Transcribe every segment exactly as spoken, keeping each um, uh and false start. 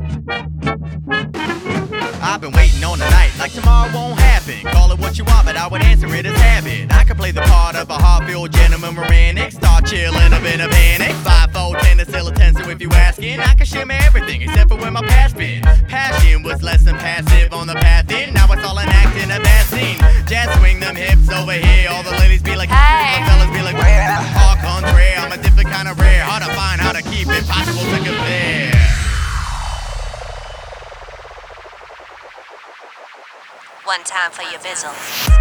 I've been waiting on the night, like tomorrow won't happen. Call it what you want, but I would answer it as habit. I could play the part of a heart-filled gentleman romantic. Start chillin' up in a panic. Five, four, ten, is still a ten, so if you asking, I can shimmer everything except for where my past been. Passion was less than passive on the path in. Now it's all an act in a bad scene. Jazz swing them hips over here. All the ladies be like, hey. All the fellas be like, all contrary. I'm a different kind of rare. Hard to find how to keep it possible to compare. One time for your bizzle.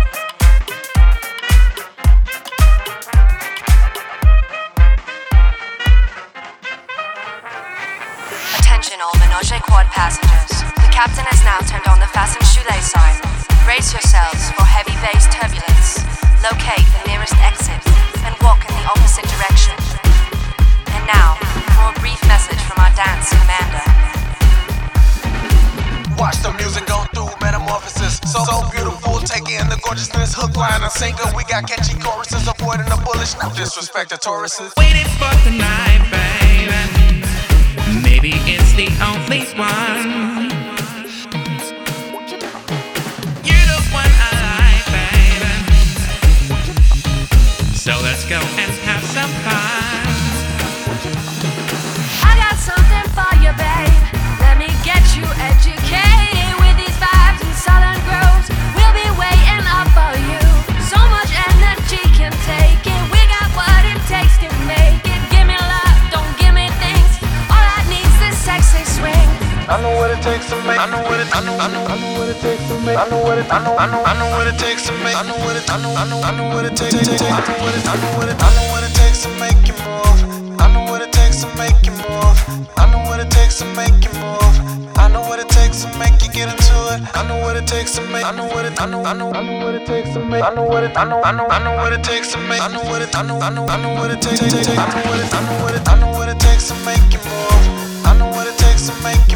Attention all Menage a Quad passengers. The captain has now turned on the fasten shoelace sign. Brace yourselves for heavy bass turbulence. Locate the nearest exit and walk in the opposite direction. And now, for a brief message from our dance commander. Watch the music go through metamorphosis. So, so beautiful, taking in the gorgeousness. Hook, line, and sinker. We got catchy choruses, avoiding the bullish. No disrespect to Tauruses. Waiting for tonight, baby. Maybe it's the only one. You're the one I like, baby. So let's go and have some fun. I got something for you, babe. Let me get you educated with these vibes and southern groves. We'll be waiting up for you. So much energy can take it. We got what it takes to make it. Give me love, don't give me things. All I need's this sexy swing. I know what it takes to make. I know what it. I know. I know. I know what it takes to make. I know what it. I know. I know. I know what it takes to make. I know what it. I know. I know. I know what it takes. I know what it. I know what it. I know what it takes to make you move. I know what it takes to make you move. I know what it takes to make you move. I know what it takes to make you get into it. I know what it takes to make. I know what it. I know. I know. I know what it takes to make. I know what it. I know. I know. I know what it takes to make. I know what it. I know. I know. I know what it takes. I know what it. I know what it. I know what it takes to make you move. I know what it takes to make.